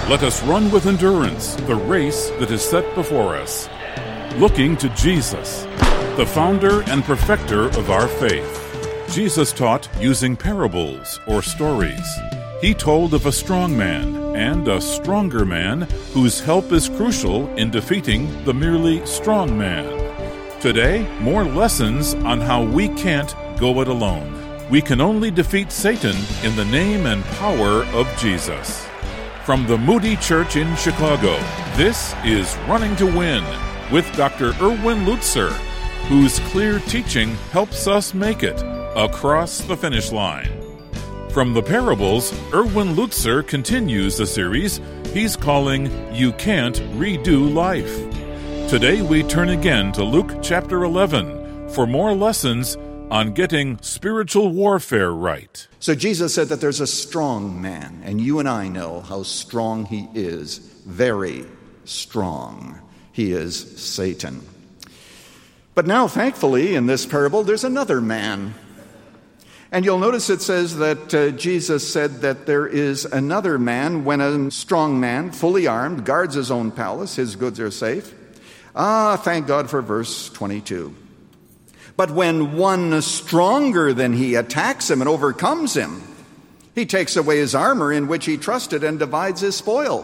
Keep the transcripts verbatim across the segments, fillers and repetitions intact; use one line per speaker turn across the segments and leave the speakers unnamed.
Let us run with endurance the race that is set before us, looking to Jesus, the founder and perfecter of our faith. Jesus taught using parables or stories. He told of a strong man and a stronger man whose help is crucial in defeating the merely strong man. Today, more lessons on how we can't go it alone. We can only defeat Satan in the name and power of Jesus. From the Moody Church in Chicago, this is Running to Win with Doctor Erwin Lutzer, whose clear teaching helps us make it across the finish line. From the parables, Erwin Lutzer continues the series he's calling You Can't Redo Life. Today we turn again to Luke chapter eleven for more lessons on getting spiritual warfare right.
So Jesus said that there's a strong man, and you and I know how strong he is. Very strong. He is Satan. But now, thankfully, in this parable, there's another man. And you'll notice it says that uh, Jesus said that there is another man when a strong man, fully armed, guards his own palace, his goods are safe. Ah, thank God for verse twenty-two. But when one stronger than he attacks him and overcomes him, he takes away his armor in which he trusted and divides his spoil.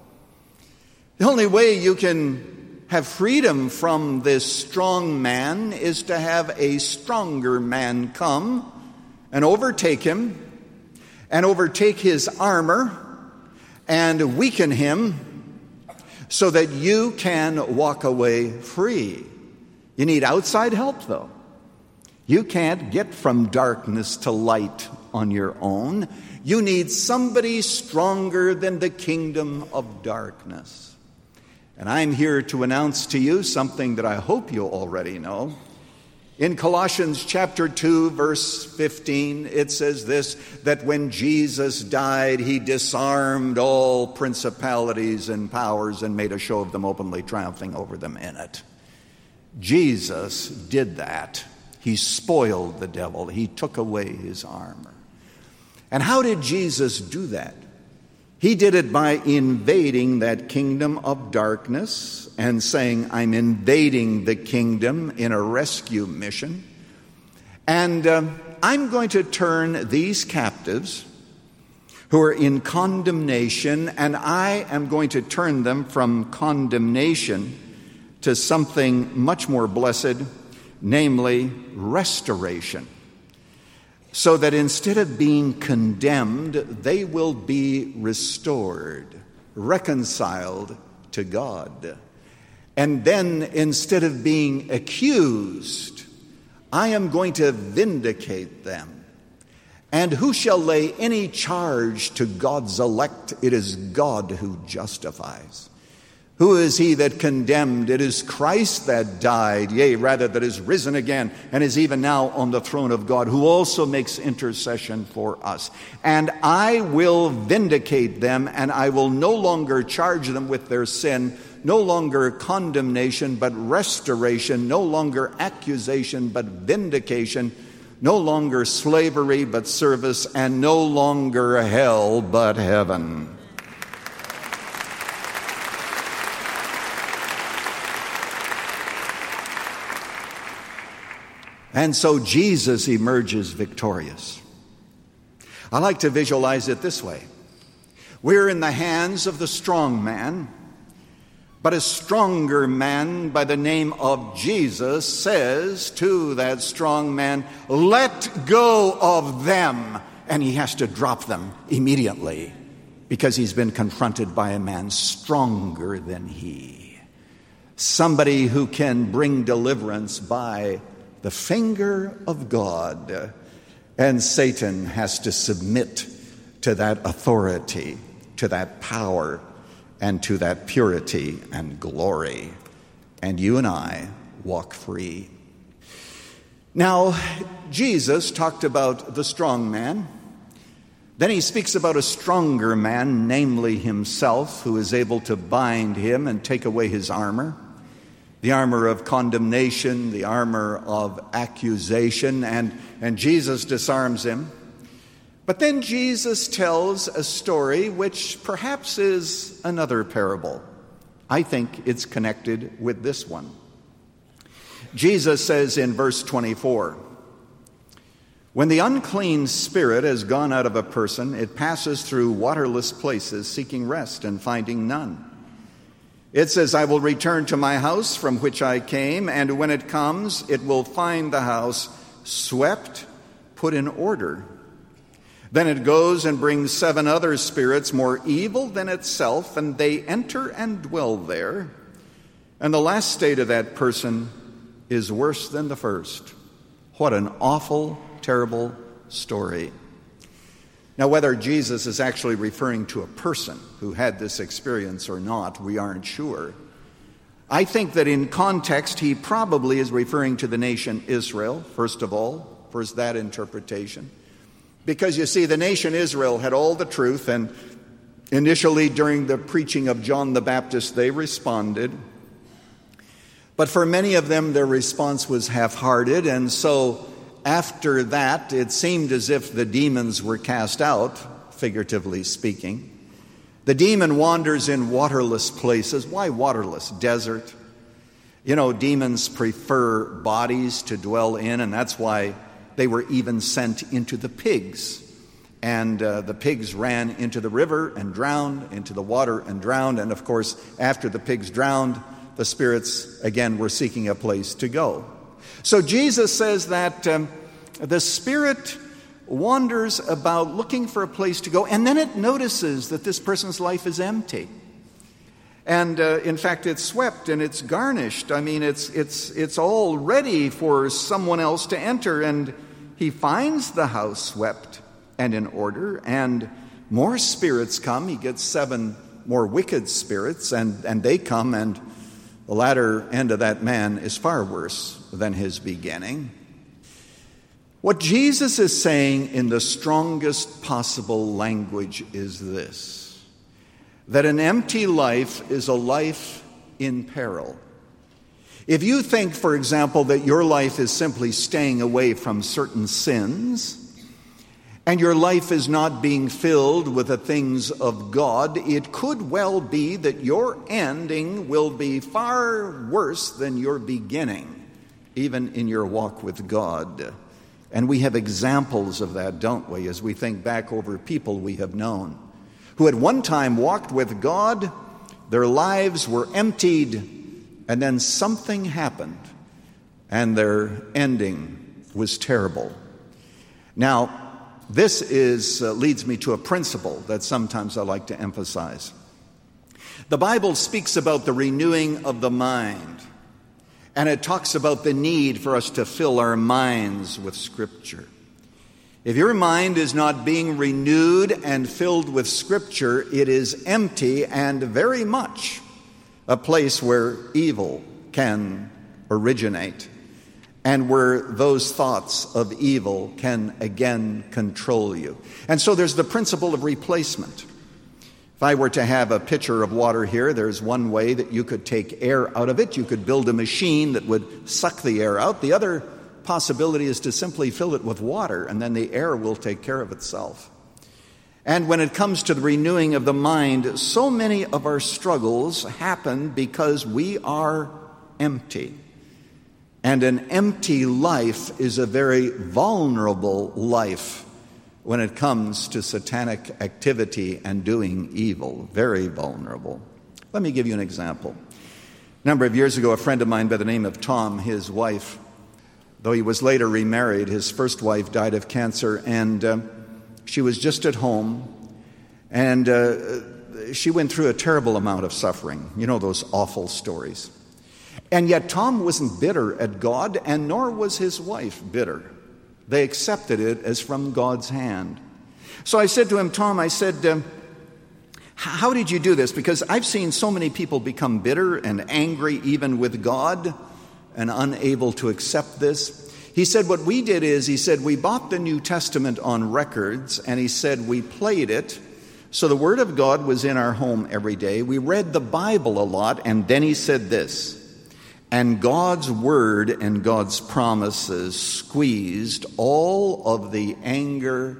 The only way you can have freedom from this strong man is to have a stronger man come and overtake him and overtake his armor and weaken him so that you can walk away free. You need outside help, though. You can't get from darkness to light on your own. You need somebody stronger than the kingdom of darkness. And I'm here to announce to you something that I hope you already know. In Colossians chapter two, verse fifteen, it says this, that when Jesus died, he disarmed all principalities and powers and made a show of them openly, triumphing over them in it. Jesus did that. He spoiled the devil. He took away his armor. And how did Jesus do that? He did it by invading that kingdom of darkness and saying, I'm invading the kingdom in a rescue mission. And uh, I'm going to turn these captives who are in condemnation, and I am going to turn them from condemnation to something much more blessed, namely restoration. So that instead of being condemned, they will be restored, reconciled to God. And then instead of being accused, I am going to vindicate them. And who shall lay any charge to God's elect? It is God who justifies. Who is he that condemned? It is Christ that died, yea, rather that is risen again, and is even now on the throne of God, who also makes intercession for us. And I will vindicate them, and I will no longer charge them with their sin, no longer condemnation, but restoration, no longer accusation, but vindication, no longer slavery, but service, and no longer hell, but heaven. And so Jesus emerges victorious. I like to visualize it this way. We're in the hands of the strong man, but a stronger man by the name of Jesus says to that strong man, let go of them. And he has to drop them immediately because he's been confronted by a man stronger than he. Somebody who can bring deliverance by the finger of God, and Satan has to submit to that authority, to that power, and to that purity and glory. And you and I walk free. Now, Jesus talked about the strong man. Then he speaks about a stronger man, namely himself, who is able to bind him and take away his armor. The armor of condemnation, the armor of accusation, and, and Jesus disarms him. But then Jesus tells a story which perhaps is another parable. I think it's connected with this one. Jesus says in verse twenty-four, "When the unclean spirit has gone out of a person, it passes through waterless places, seeking rest and finding none. It says, 'I will return to my house from which I came,' and when it comes, it will find the house swept, put in order. Then it goes and brings seven other spirits more evil than itself, and they enter and dwell there. And the last state of that person is worse than the first." What an awful, terrible story. Now, whether Jesus is actually referring to a person who had this experience or not, we aren't sure. I think that in context, he probably is referring to the nation Israel, first of all, first that interpretation. Because you see, the nation Israel had all the truth, and initially during the preaching of John the Baptist, they responded. But for many of them, their response was half-hearted, and so after that, it seemed as if the demons were cast out, figuratively speaking. The demon wanders in waterless places. Why waterless? Desert. You know, demons prefer bodies to dwell in, and that's why they were even sent into the pigs. And uh, the pigs ran into the river and drowned, into the water and drowned. And of course, after the pigs drowned, the spirits, again, were seeking a place to go. So Jesus says that um, the spirit wanders about looking for a place to go, and then it notices that this person's life is empty. And uh, in fact, it's swept and it's garnished. I mean, it's it's it's all ready for someone else to enter. And he finds the house swept and in order, and more spirits come. He gets seven more wicked spirits, and, and they come, and the latter end of that man is far worse than his beginning. What Jesus is saying in the strongest possible language is this: that an empty life is a life in peril. If you think, for example, that your life is simply staying away from certain sins, and your life is not being filled with the things of God, it could well be that your ending will be far worse than your beginning, even in your walk with God. And we have examples of that, don't we, as we think back over people we have known, who at one time walked with God, their lives were emptied, and then something happened, and their ending was terrible. Now, this is uh, leads me to a principle that sometimes I like to emphasize. The Bible speaks about the renewing of the mind, and it talks about the need for us to fill our minds with Scripture. If your mind is not being renewed and filled with Scripture, it is empty and very much a place where evil can originate, and where those thoughts of evil can again control you. And so there's the principle of replacement. If I were to have a pitcher of water here, there's one way that you could take air out of it. You could build a machine that would suck the air out. The other possibility is to simply fill it with water, and then the air will take care of itself. And when it comes to the renewing of the mind, so many of our struggles happen because we are empty. And an empty life is a very vulnerable life when it comes to satanic activity and doing evil. Very vulnerable. Let me give you an example. A number of years ago, a friend of mine by the name of Tom, his wife, though he was later remarried, his first wife died of cancer, and uh, she was just at home, and uh, she went through a terrible amount of suffering. You know those awful stories. And yet Tom wasn't bitter at God, and nor was his wife bitter. They accepted it as from God's hand. So I said to him, Tom, I said, uh, how did you do this? Because I've seen so many people become bitter and angry even with God and unable to accept this. He said, what we did is, he said, we bought the New Testament on records, and he said, we played it. So the Word of God was in our home every day. We read the Bible a lot, and then he said this: and God's Word and God's promises squeezed all of the anger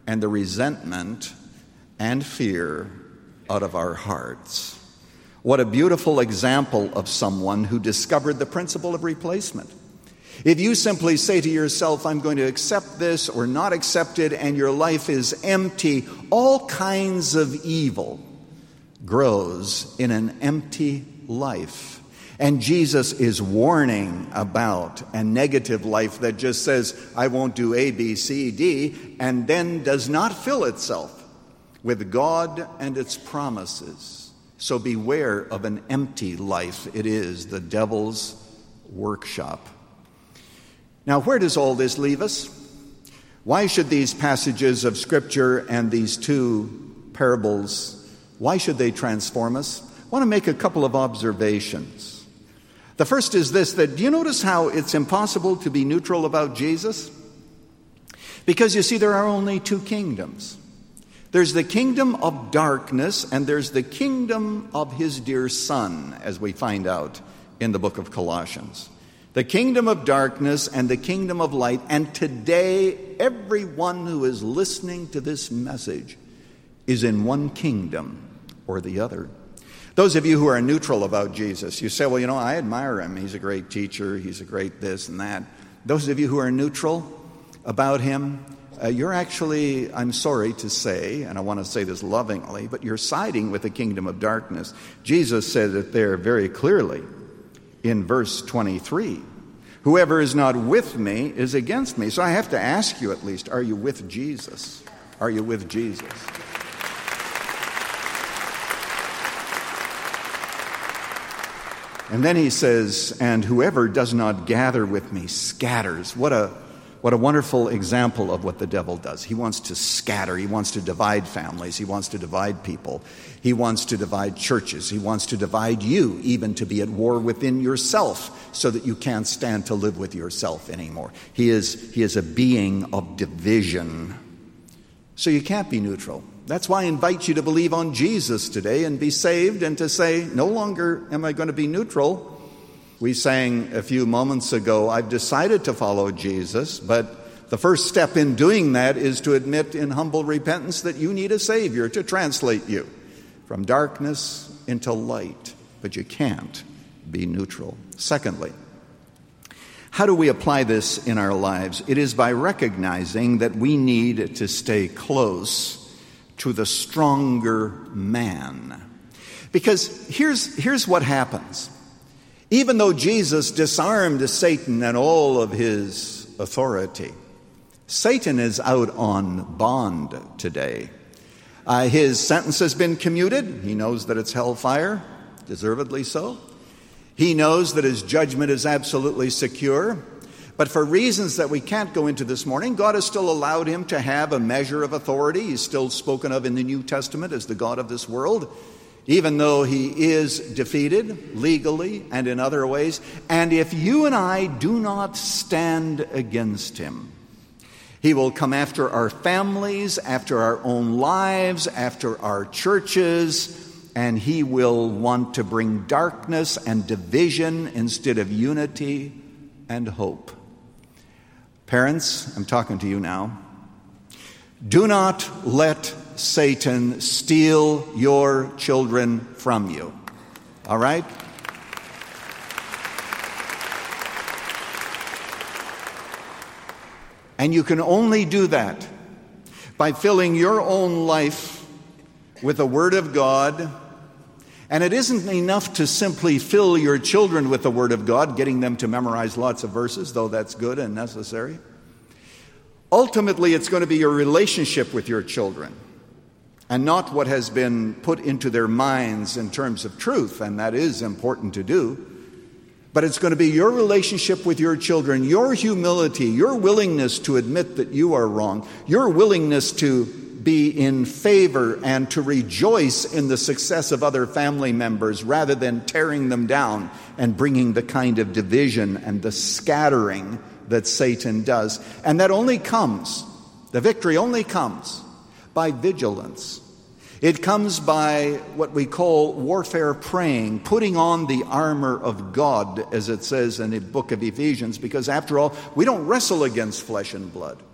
and the resentment and fear out of our hearts. What a beautiful example of someone who discovered the principle of replacement. If you simply say to yourself, I'm going to accept this or not accept it, and your life is empty, all kinds of evil grows in an empty life. And Jesus is warning about a negative life that just says, I won't do A, B, C, D, and then does not fill itself with God and its promises. So beware of an empty life. It is the devil's workshop. Now, where does all this leave us? Why should these passages of Scripture and these two parables, why should they transform us? I want to make a couple of observations. The first is this, that do you notice how it's impossible to be neutral about Jesus? Because you see, there are only two kingdoms. There's the kingdom of darkness, and there's the kingdom of his dear Son, as we find out in the book of Colossians. The kingdom of darkness and the kingdom of light. And today, everyone who is listening to this message is in one kingdom or the other. Those of you who are neutral about Jesus, you say, well, you know, I admire him. He's a great teacher. He's a great this and that. Those of you who are neutral about him, uh, you're actually, I'm sorry to say, and I want to say this lovingly, but you're siding with the kingdom of darkness. Jesus said it there very clearly in verse twenty-three. Whoever is not with me is against me. So I have to ask you at least, are you with Jesus? Are you with Jesus? And then he says, and whoever does not gather with me scatters. What a what a wonderful example of what the devil does. He wants to scatter. He wants to divide families. He wants to divide people. He wants to divide churches. He wants to divide you, even to be at war within yourself, so that you can't stand to live with yourself anymore. He is, he is a being of division. So you can't be neutral. That's why I invite you to believe on Jesus today and be saved, and to say, no longer am I going to be neutral. We sang a few moments ago, I've decided to follow Jesus, but the first step in doing that is to admit in humble repentance that you need a Savior to translate you from darkness into light. But you can't be neutral. Secondly, how do we apply this in our lives? It is by recognizing that we need to stay close to the stronger man. Because here's, here's what happens. Even though Jesus disarmed Satan and all of his authority, Satan is out on bond today. Uh, his sentence has been commuted. He knows that it's hellfire, deservedly so. He knows that his judgment is absolutely secure. But for reasons that we can't go into this morning, God has still allowed him to have a measure of authority. He's still spoken of in the New Testament as the God of this world, even though he is defeated legally and in other ways. And if you and I do not stand against him, he will come after our families, after our own lives, after our churches, and he will want to bring darkness and division instead of unity and hope. Parents, I'm talking to you now. Do not let Satan steal your children from you. All right? And you can only do that by filling your own life with the Word of God. And it isn't enough to simply fill your children with the Word of God, getting them to memorize lots of verses, though that's good and necessary. Ultimately, it's going to be your relationship with your children, and not what has been put into their minds in terms of truth, and that is important to do. But it's going to be your relationship with your children, your humility, your willingness to admit that you are wrong, your willingness to be in favor and to rejoice in the success of other family members rather than tearing them down and bringing the kind of division and the scattering that Satan does. And that only comes, the victory only comes by vigilance. It comes by what we call warfare praying, putting on the armor of God, as it says in the book of Ephesians, because after all, we don't wrestle against flesh and blood,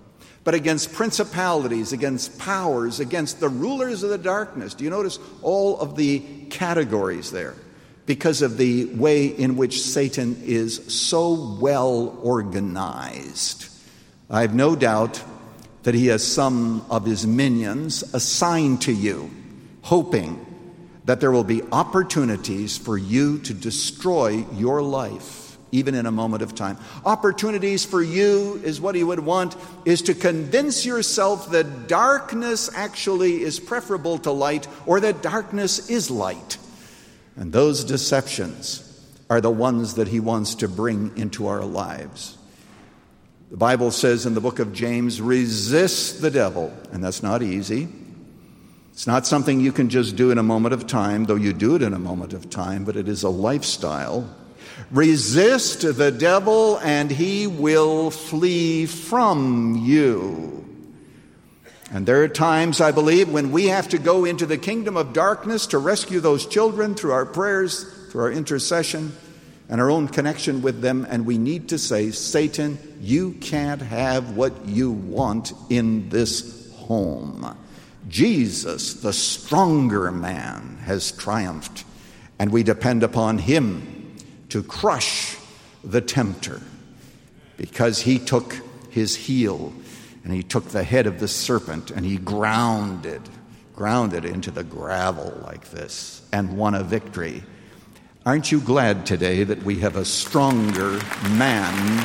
but against principalities, against powers, against the rulers of the darkness. Do you notice all of the categories there? Because of the way in which Satan is so well organized. I have no doubt that he has some of his minions assigned to you, hoping that there will be opportunities for you to destroy your life, even in a moment of time. Opportunities for you is what he would want, is to convince yourself that darkness actually is preferable to light, or that darkness is light. And those deceptions are the ones that he wants to bring into our lives. The Bible says in the book of James, resist the devil. And that's not easy. It's not something you can just do in a moment of time, though you do it in a moment of time, but it is a lifestyle. Resist the devil and he will flee from you. And there are times, I believe, when we have to go into the kingdom of darkness to rescue those children through our prayers, through our intercession, and our own connection with them. And we need to say, Satan, you can't have what you want in this home. Jesus, the stronger man, has triumphed, and we depend upon him to crush the tempter, because he took his heel and he took the head of the serpent and he ground it, ground it into the gravel like this, and won a victory. Aren't you glad today that we have a stronger man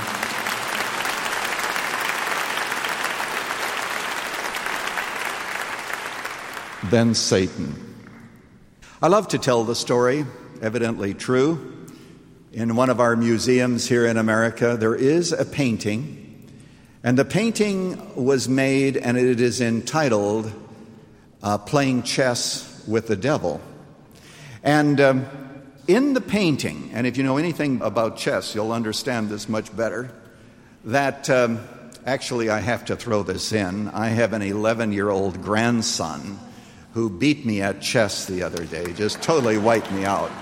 than Satan? I love to tell the story, evidently true. In one of our museums here in America, there is a painting, and the painting was made, and it is entitled uh, Playing Chess with the Devil. And um, in the painting, and if you know anything about chess, you'll understand this much better, that um, actually I have to throw this in. I have an eleven-year-old grandson who beat me at chess the other day, just totally wiped me out.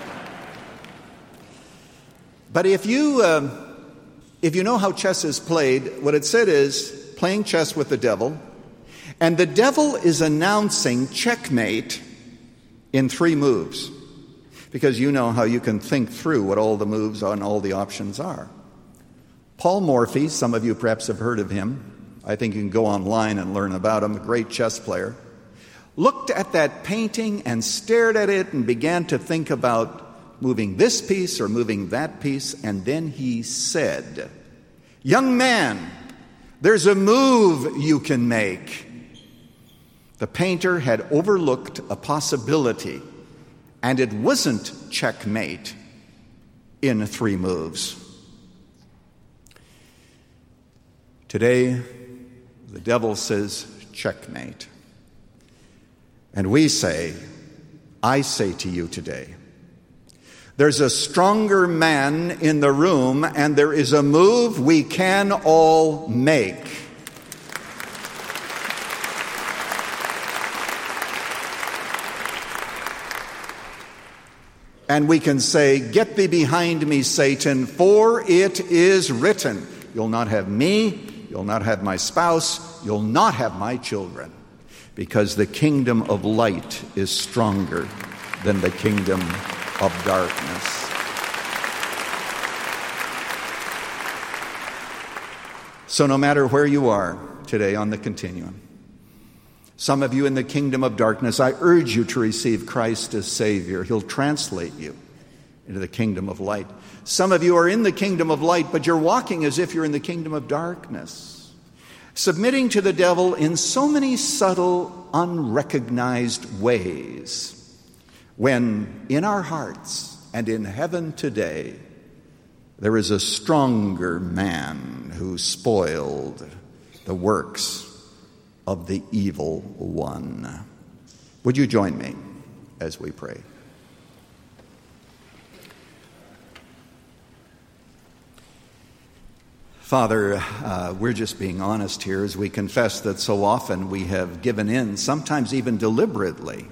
But if you uh, if you know how chess is played, what it said is playing chess with the devil, and the devil is announcing checkmate in three moves, because you know how you can think through what all the moves and all the options are. Paul Morphy, some of you perhaps have heard of him. I think you can go online and learn about him, a great chess player. Looked at that painting and stared at it and began to think about moving this piece or moving that piece, and then he said, "Young man, there's a move you can make." The painter had overlooked a possibility, and it wasn't checkmate in three moves. Today, the devil says checkmate. And we say, I say to you today, there's a stronger man in the room, and there is a move we can all make. And we can say, get thee behind me, Satan, for it is written, you'll not have me, you'll not have my spouse, you'll not have my children, because the kingdom of light is stronger than the kingdom of darkness. So no matter where you are today on the continuum, some of you in the kingdom of darkness, I urge you to receive Christ as Savior. He'll translate you into the kingdom of light. Some of you are in the kingdom of light, but you're walking as if you're in the kingdom of darkness, submitting to the devil in so many subtle, unrecognized ways, when in our hearts and in heaven today, there is a stronger man who spoiled the works of the evil one. Would you join me as we pray? Father, uh, we're just being honest here as we confess that so often we have given in, sometimes even deliberately,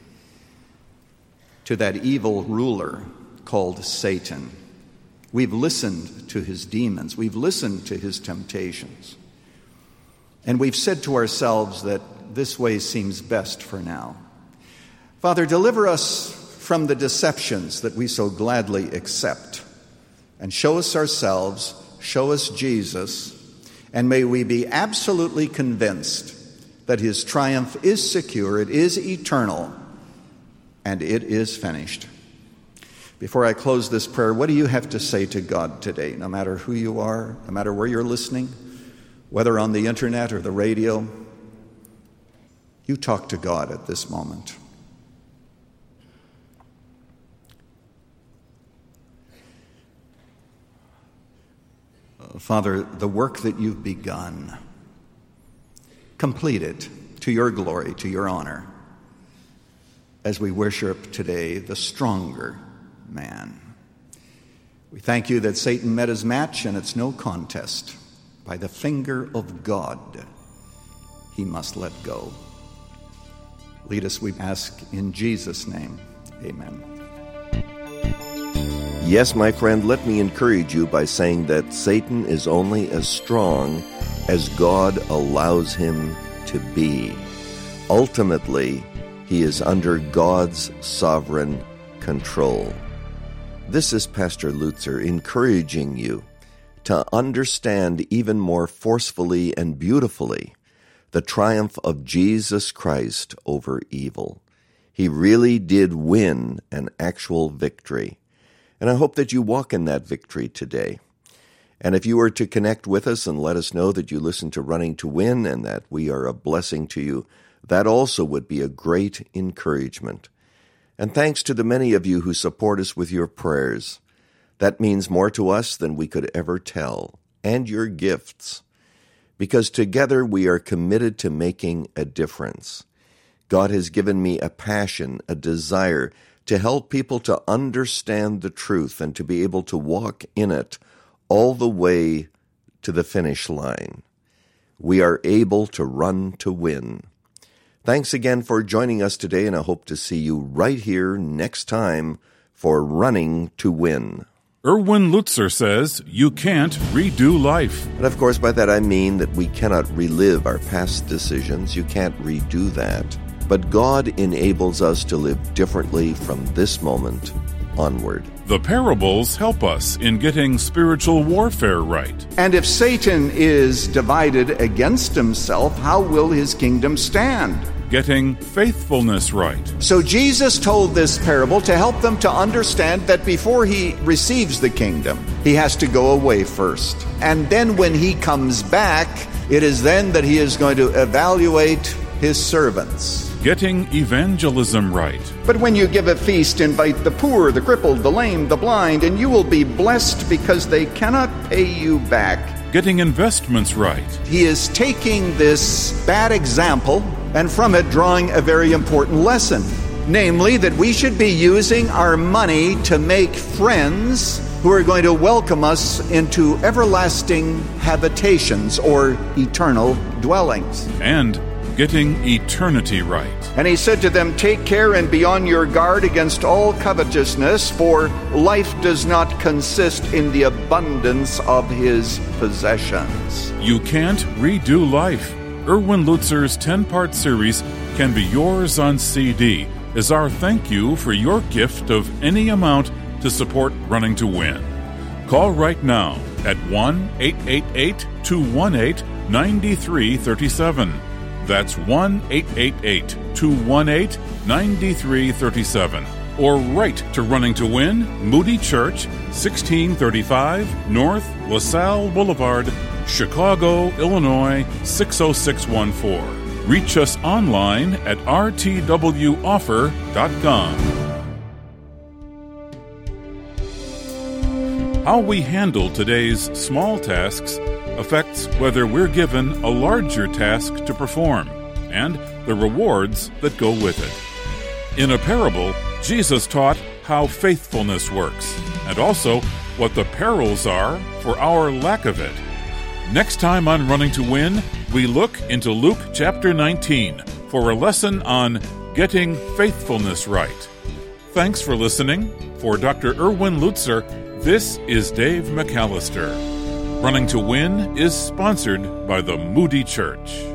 to that evil ruler called Satan. We've listened to his demons. We've listened to his temptations. and we've said to ourselves that this way seems best for now. Father, deliver us from the deceptions that we so gladly accept, and show us ourselves, show us Jesus, and may we be absolutely convinced that his triumph is secure, it is eternal, and it is finished. Before I close this prayer, what do you have to say to God today? No matter who you are, no matter where you're listening, whether on the internet or the radio, you talk to God at this moment. Father, the work that you've begun, complete it to your glory, to your honor, as we worship today the stronger man. We thank you that Satan met his match, and it's no contest. By the finger of God, he must let go. Lead us, we ask, in Jesus' name. Amen.
Yes, my friend, let me encourage you by saying that Satan is only as strong as God allows him to be. Ultimately, he is under God's sovereign control. This is Pastor Lutzer encouraging you to understand even more forcefully and beautifully the triumph of Jesus Christ over evil. He really did win an actual victory. And I hope that you walk in that victory today. And if you were to connect with us and let us know that you listen to Running to Win and that we are a blessing to you, that also would be a great encouragement. And thanks to the many of you who support us with your prayers. That means more to us than we could ever tell. And your gifts. Because together we are committed to making a difference. God has given me a passion, a desire to help people to understand the truth and to be able to walk in it all the way to the finish line. We are able to run to win. Thanks again for joining us today, and I hope to see you right here next time for Running to Win.
Erwin Lutzer says you can't redo life.
And of course, by that I mean that we cannot relive our past decisions. You can't redo that. But God enables us to live differently from this moment onward.
The parables help us in getting spiritual warfare right.
And if Satan is divided against himself, how will his kingdom stand?
Getting faithfulness right.
So Jesus told this parable to help them to understand that before he receives the kingdom, he has to go away first. And then when he comes back, it is then that he is going to evaluate his servants.
Getting evangelism right.
But when you give a feast, invite the poor, the crippled, the lame, the blind, and you will be blessed because they cannot pay you back.
Getting investments right.
He is taking this bad example and from it drawing a very important lesson, namely that we should be using our money to make friends who are going to welcome us into everlasting habitations or eternal dwellings.
And getting eternity right.
And he said to them, take care and be on your guard against all covetousness, for life does not consist in the abundance of his possessions.
You can't redo life. Erwin Lutzer's ten-part series can be yours on C D as our thank you for your gift of any amount to support Running to Win. Call right now at one eight eight eight, two one eight, nine three three seven. That's one eight eight eight, two one eight, nine three three seven. Or write to Running to Win, Moody Church, sixteen thirty-five North LaSalle Boulevard, Chicago, Illinois, six oh six one four. Reach us online at r t w offer dot com. How we handle today's small tasks affects whether we're given a larger task to perform and the rewards that go with it. In a parable, Jesus taught how faithfulness works and also what the perils are for our lack of it. Next time on Running to Win, we look into Luke chapter nineteen for a lesson on getting faithfulness right. Thanks for listening. For Doctor Erwin Lutzer, this is Dave McAllister. Running to Win is sponsored by the Moody Church.